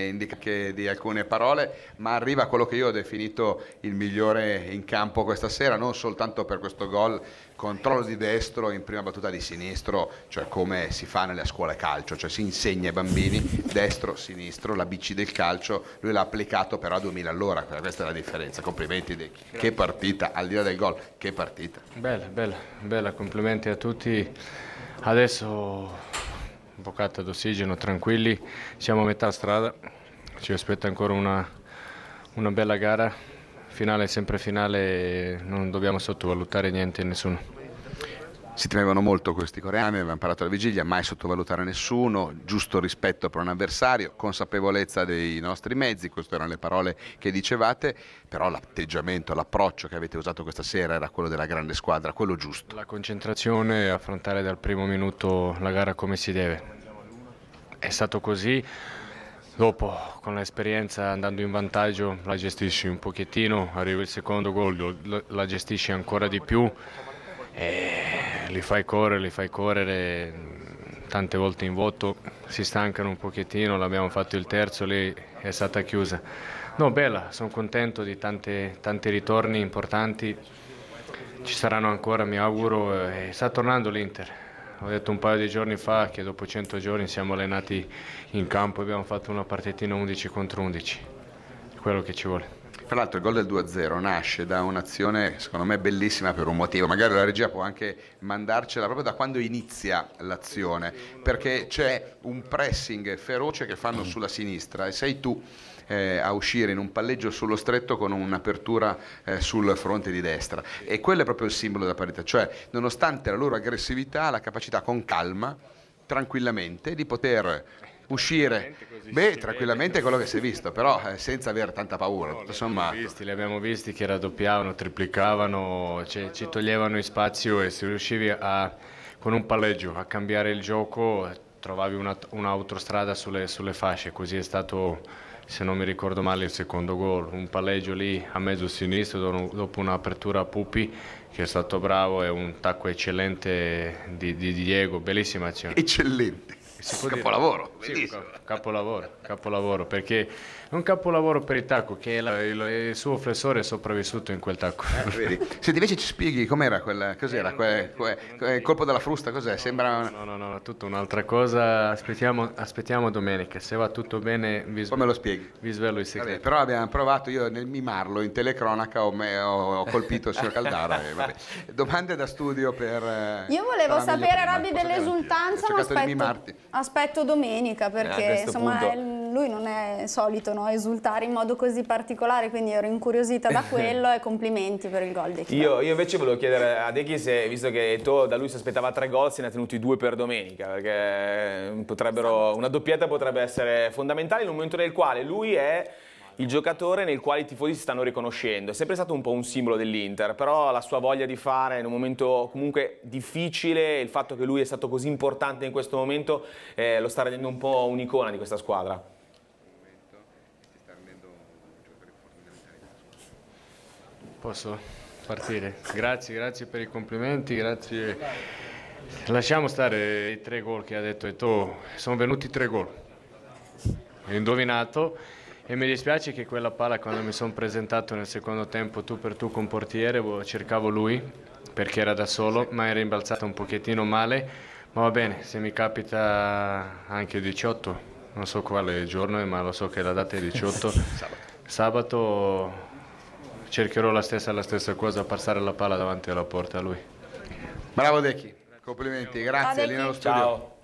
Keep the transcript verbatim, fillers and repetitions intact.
indica di alcune parole, ma arriva quello che io ho definito il migliore in campo questa sera, non soltanto per questo gol, controllo di destro in prima battuta di sinistro, cioè come si fa nelle scuole calcio, cioè si insegna ai bambini destro, sinistro, la bici del calcio, lui l'ha applicato però a duemila all'ora, questa è la differenza. Complimenti, De. Che partita, al di là del gol, che partita. Bella, bella, bella, complimenti a tutti. Adesso boccata d'ossigeno, tranquilli, siamo a metà strada, ci aspetta ancora una, una bella gara, finale sempre finale, non dobbiamo sottovalutare niente e nessuno. Si temevano molto questi coreani, avevano parlato alla vigilia, mai sottovalutare nessuno, giusto rispetto per un avversario, consapevolezza dei nostri mezzi, queste erano le parole che dicevate, però l'atteggiamento, l'approccio che avete usato questa sera era quello della grande squadra, quello giusto. La concentrazione, affrontare dal primo minuto la gara come si deve. È stato così, dopo con l'esperienza andando in vantaggio la gestisci un pochettino, arriva il secondo gol, la gestisci ancora di più. E li fai correre, li fai correre tante volte in vuoto, si stancano un pochettino, l'abbiamo fatto il terzo, lì è stata chiusa. No, bella, sono contento di tante, tanti ritorni importanti, ci saranno ancora, mi auguro, e sta tornando l'Inter. Ho detto un paio di giorni fa che dopo cento giorni siamo allenati in campo e abbiamo fatto una partitina undici contro undici, è quello che ci vuole. Tra l'altro il gol del due a zero nasce da un'azione secondo me bellissima per un motivo, magari la regia può anche mandarcela proprio da quando inizia l'azione, perché c'è un pressing feroce che fanno sulla sinistra e sei tu eh, a uscire in un palleggio sullo stretto con un'apertura eh, sul fronte di destra, e quello è proprio il simbolo della parità, cioè nonostante la loro aggressività, la capacità con calma, tranquillamente di poter uscire, beh, tranquillamente è quello che si è visto, però eh, senza avere tanta paura. No, insomma. Li, visti, li abbiamo visti che raddoppiavano, triplicavano, cioè, ci toglievano in spazio, e se riuscivi a, con un palleggio a cambiare il gioco trovavi un'autostrada sulle, sulle fasce, così è stato, se non mi ricordo male, il secondo gol, un palleggio lì a mezzo sinistro dopo un'apertura a Pupi che è stato bravo, e un tacco eccellente di, di Diego, bellissima azione. Eccellente. Capolavoro, sì, capolavoro, capolavoro, perché è un capolavoro per il tacco, che la, il, il suo flessore è sopravvissuto in quel tacco. Eh, vedi. Senti, invece ci spieghi com'era quel, cos'era, quel, quel, quel colpo della frusta, cos'è? Sembra... No, no, no, tutta un'altra cosa, aspettiamo, aspettiamo domenica, se va tutto bene vi, come lo spieghi? Vi svelo il segreto. Vabbè, però abbiamo provato, io nel mimarlo in telecronaca ho, me, ho, ho colpito il signor Caldara. E vabbè. Domande da studio per... Io volevo sapere, Robby, dell'esultanza, ma aspetto, aspetto domenica, perché eh, insomma punto... lui non è solito, no, esultare in modo così particolare, quindi ero incuriosita da quello e complimenti per il gol di io, io invece volevo chiedere a Dechi se, visto che Eto'o da lui si aspettava tre gol, se ne ha tenuti due per domenica, perché potrebbero, una doppietta potrebbe essere fondamentale in un momento nel quale lui è il giocatore nel quale i tifosi si stanno riconoscendo. È sempre stato un po' un simbolo dell'Inter, però la sua voglia di fare in un momento comunque difficile, il fatto che lui è stato così importante in questo momento, eh, lo sta rendendo un po' un'icona di questa squadra. Posso partire? Grazie, grazie per i complimenti, grazie. Lasciamo stare i tre gol che ha detto Eto'o, sono venuti tre gol. Ho indovinato. E mi dispiace che quella palla, quando mi sono presentato nel secondo tempo tu per tu con portiere, cercavo lui perché era da solo, ma è rimbalzata un pochettino male, ma va bene, se mi capita anche diciotto, non so quale giorno è, ma lo so che la data è diciotto, sabato cercherò la stessa, la stessa cosa, passare la palla davanti alla porta a lui. Bravo Dechi, complimenti, grazie, lì nello studio. Ciao.